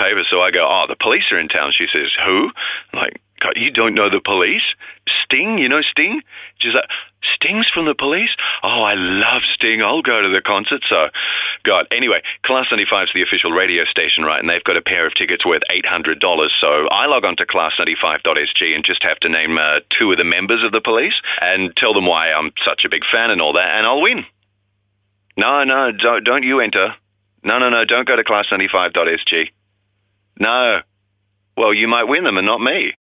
paper. So I go, oh, the police are in town. She says, who? I'm like, God, you don't know the police? Sting? You know Sting? She's like, Sting's from the police? Oh, I love Sting. I'll go to the concert. So, God. Anyway, Class 95 is the official radio station, right? And they've got a pair of tickets worth $800. So I log on to class95.sg and just have to name 2 of the members of the police and tell them why I'm such a big fan and all that, and I'll win. No, don't you enter. No, don't go to class95.sg. No. Well, you might win them and not me.